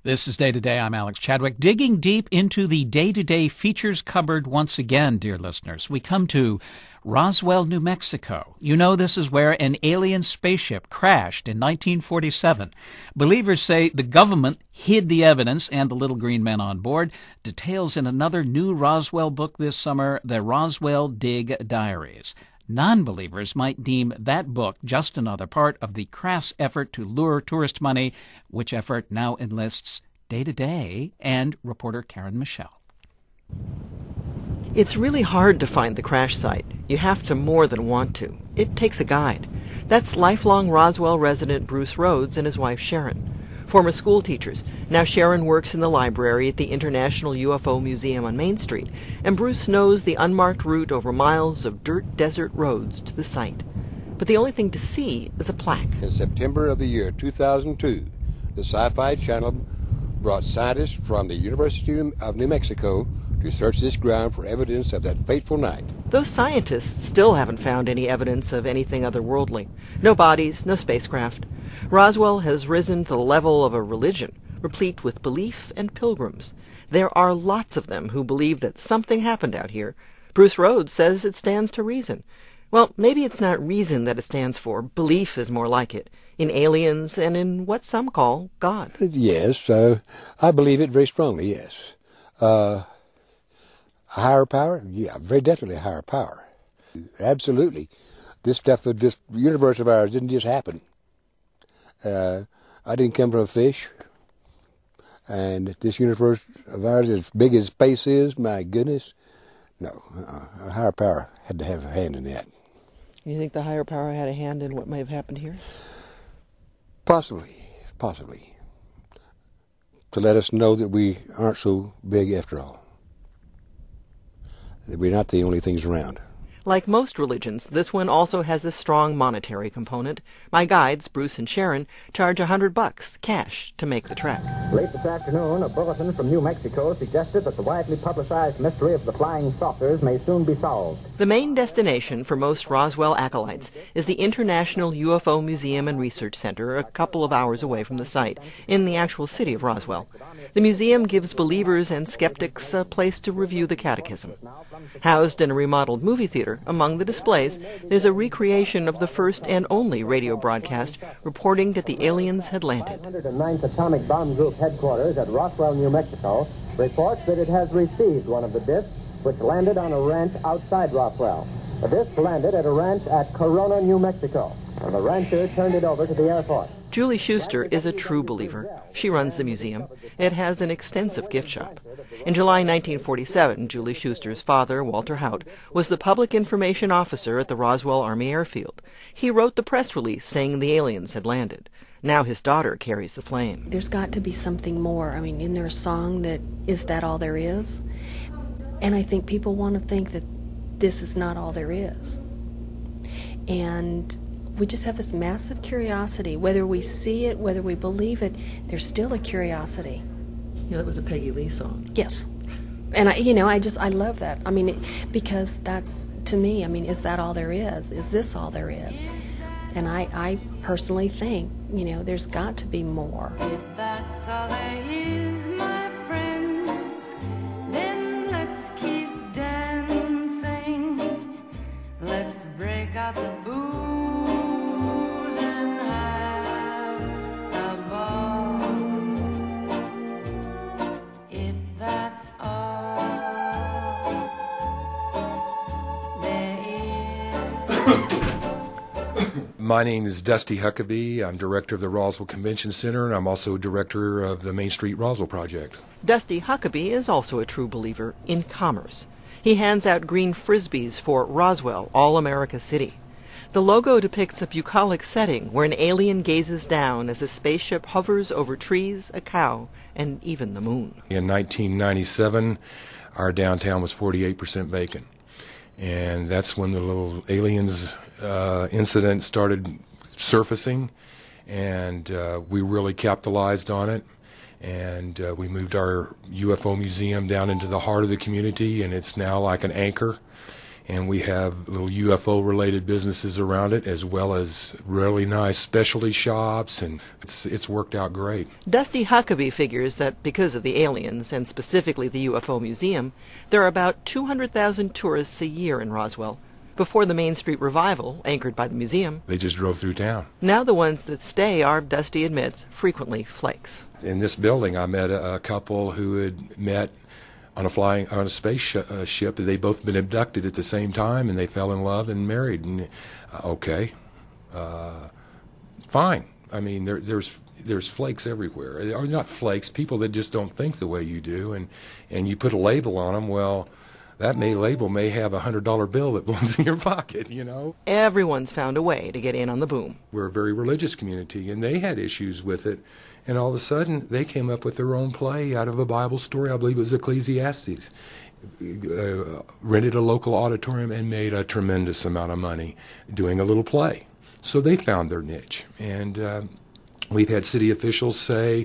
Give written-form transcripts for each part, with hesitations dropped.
This is Day to Day. I'm Alex Chadwick, digging deep into the day-to-day features cupboard once again, dear listeners. We come to Roswell, New Mexico. You know this is where an alien spaceship crashed in 1947. Believers say the government hid the evidence and the little green men on board. Details in another new Roswell book this summer, The Roswell Dig Diaries. Non-believers might deem that book just another part of the crass effort to lure tourist money, which effort now enlists Day to Day and reporter Karen Michelle. It's really hard to find the crash site. You have to more than want to. It takes a guide. That's lifelong Roswell resident Bruce Rhodes and his wife Sharon. Former school teachers. Now Sharon works in the library at the International UFO Museum on Main Street, and Bruce knows the unmarked route over miles of dirt desert roads to the site. But the only thing to see is a plaque. In September of the year 2002, the Sci-Fi Channel brought scientists from the University of New Mexico to search this ground for evidence of that fateful night. Those scientists still haven't found any evidence of anything otherworldly. No bodies, no spacecraft. Roswell has risen to the level of a religion, replete with belief and pilgrims. There are lots of them who believe that something happened out here. Bruce Rhodes says it stands to reason. Well, maybe it's not reason that it stands for. Belief is more like it, in aliens and in what some call God. Yes, I believe it very strongly, yes. A higher power? Yeah, very definitely a higher power. Absolutely. This stuff of this universe of ours didn't just happen. I didn't come from a fish. And this universe of ours, as big as space is, my goodness, no, a higher power had to have a hand in that. You think the higher power had a hand in what may have happened here? Possibly. To let us know that we aren't so big after all. That we're not the only things around. Like most religions, this one also has a strong monetary component. My guides, Bruce and Sharon, charge $100 cash to make the trek. Late this afternoon, a bulletin from New Mexico suggested that the widely publicized mystery of the flying saucers may soon be solved. The main destination for most Roswell acolytes is the International UFO Museum and Research Center, a couple of hours away from the site, in the actual city of Roswell. The museum gives believers and skeptics a place to review the catechism. Housed in a remodeled movie theater, among the displays, there's a recreation of the first and only radio broadcast reporting that the aliens had landed. 509th Atomic Bomb Group headquarters at Roswell, New Mexico, reports that it has received one of the discs which landed on a ranch outside Roswell. The disc landed at a ranch at Corona, New Mexico, and the rancher turned it over to the airport. Julie Schuster is a true believer. She runs the museum. It has an extensive gift shop. In July 1947, Julie Schuster's father, Walter Haut, was the public information officer at the Roswell Army Airfield. He wrote the press release saying the aliens had landed. Now his daughter carries the flame. There's got to be something more. I mean, isn't there a song that, is that all there is? And I think people want to think that this is not all there is. And we just have this massive curiosity. Whether we see it, whether we believe it, there's still a curiosity. Yeah, that was a Peggy Lee song. Yes. And I love that. I mean, because that's, to me, I mean, is that all there is? Is this all there is? And I personally think, there's got to be more. If that's all there is, my friends, then let's keep dancing. Let's break out the booze. My name is Dusty Huckabee. I'm director of the Roswell Convention Center, and I'm also director of the Main Street Roswell Project. Dusty Huckabee is also a true believer in commerce. He hands out green frisbees for Roswell, All-America City. The logo depicts a bucolic setting where an alien gazes down as a spaceship hovers over trees, a cow, and even the moon. In 1997, our downtown was 48% vacant. And that's when the little aliens incident started surfacing, and we really capitalized on it. And we moved our UFO museum down into the heart of the community, and it's now like an anchor and we have little UFO-related businesses around it, as well as really nice specialty shops, and it's worked out great. Dusty Huckabee figures that because of the aliens, and specifically the UFO Museum, there are about 200,000 tourists a year in Roswell. Before the Main Street revival, anchored by the museum, They just drove through town. now the ones that stay are, Dusty admits, frequently flakes. In this building, I met a couple who had met on a space ship. They'd both been abducted at the same time, and they fell in love and married. And fine. I mean, there's flakes everywhere. Or not flakes, people that just don't think the way you do, and you put a label on them. Well, that label may have a $100 bill that belongs in your pocket, you know. Everyone's found a way to get in on the boom. We're a very religious community, and they had issues with it. And all of a sudden, they came up with their own play out of a Bible story. I believe it was Ecclesiastes. Rented a local auditorium and made a tremendous amount of money doing a little play. So they found their niche. And we've had city officials say,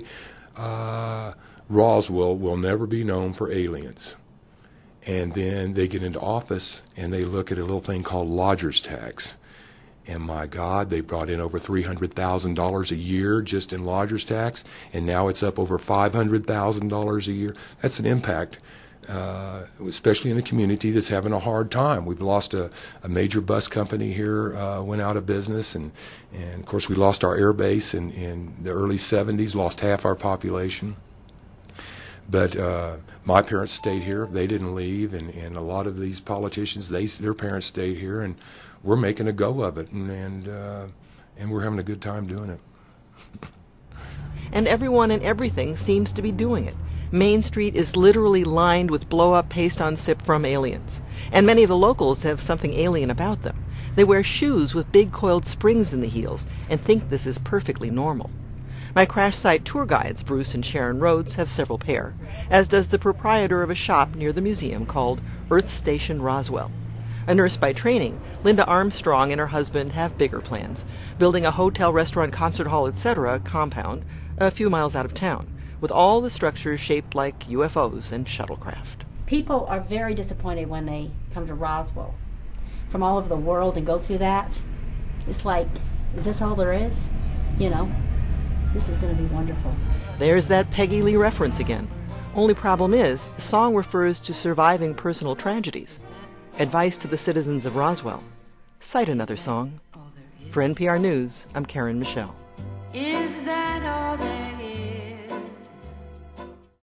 Roswell will never be known for aliens. And then they get into office and they look at a little thing called lodger's tax. And my God, they brought in over $300,000 a year just in lodger's tax, and now it's up over $500,000 a year. That's an impact, especially in a community that's having a hard time. We've lost a major bus company here, went out of business, and of course we lost our air base in the early 70s, lost half our population. But my parents stayed here. They didn't leave, and a lot of these politicians, their parents stayed here, and we're making a go of it, and we're having a good time doing it. And everyone and everything seems to be doing it. Main Street is literally lined with blow-up paste-on-sip from aliens. And many of the locals have something alien about them. They wear shoes with big coiled springs in the heels and think this is perfectly normal. My crash site tour guides, Bruce and Sharon Rhodes, have several pair, as does the proprietor of a shop near the museum called Earth Station Roswell. A nurse by training, Linda Armstrong and her husband have bigger plans, building a hotel, restaurant, concert hall, etc. compound a few miles out of town, with all the structures shaped like UFOs and shuttlecraft. People are very disappointed when they come to Roswell from all over the world and go through that. It's like, is this all there is? You know, this is going to be wonderful. There's that Peggy Lee reference again. Only problem is, the song refers to surviving personal tragedies. Advice to the citizens of Roswell: cite another song. For NPR News, I'm Karen Michelle. Is that all that